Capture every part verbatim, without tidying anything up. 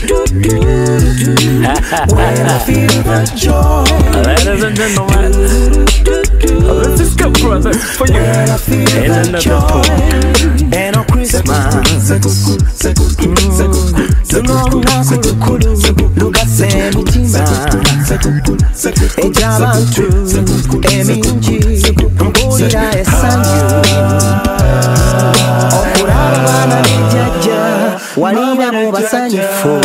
When I feel the joy. Ladies and gentlemen, this is good brother for you. When I feel the joy. And on Christmas, lugase mutima ejabantu emingi mbuulira essanyu okulaba abaana n'ejjajja walira mu basanyufu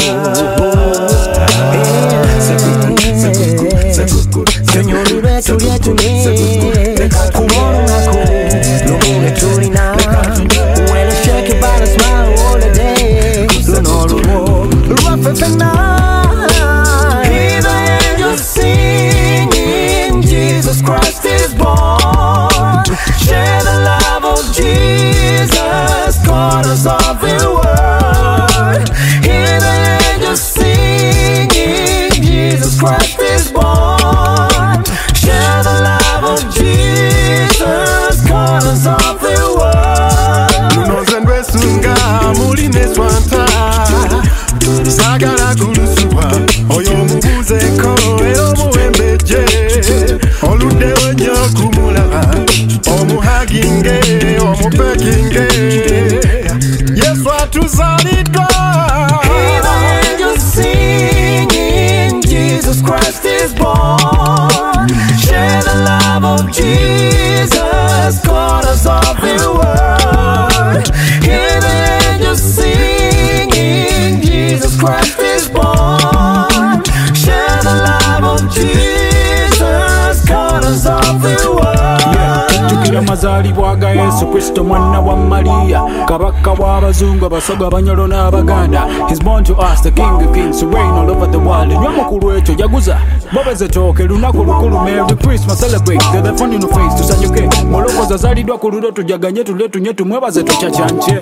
tunyumirwe tulye tulye ku olunaku lumu tulina when I shake it by the smile all the day luno lumu lwafefena. Hear the angels singing, Jesus Christ is born. Share the love of Jesus, corners of the world. Hear the angels singing, Jesus Christ is born. Share the love of Jesus, corners of the world. Lunozendwe sunga muline swanta sagala kulusuba oyo mubuzeko ero muwembeje oluddewo nnyo kumulaba omuhaginge omupekinge Yesu atuzaliddwa. Hear the angels singing, Jesus Christ is born. Share the love of Jesus, corners of the world. Hear the angels singing, Jesus Christ is born. Share the love of Jesus, corners of the world. Tukira mazaalibwa ga Yesu Kristo mwana wa Maria, kabaka w'abazungu abasoga abanyolo n'abaganda. He's born to us, the King of Kings, to reign all over the world. Enywa mukulu ekyo jaguza bobeze tooke lunaku lukulu. Merry Christmas, celebrate the fun in the face, tusanyuke mulokozi azaliddwa ku lulo tujaganye tule tunye tumwebaze tucacanje.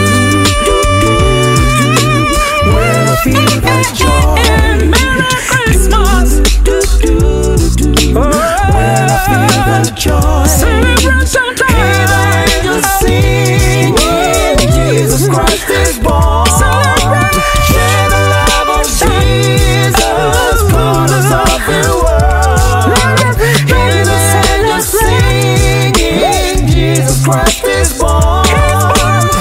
When I feel that joy. Merry Christmas. When I feel that joy. Celebration time. Hear the angels singing, Jesus Christ is born. Share the love of Jesus, corners of the world. Hear the angels singing, Jesus Christ is born.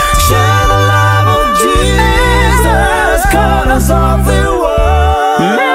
Share the love of Jesus, corners of the world.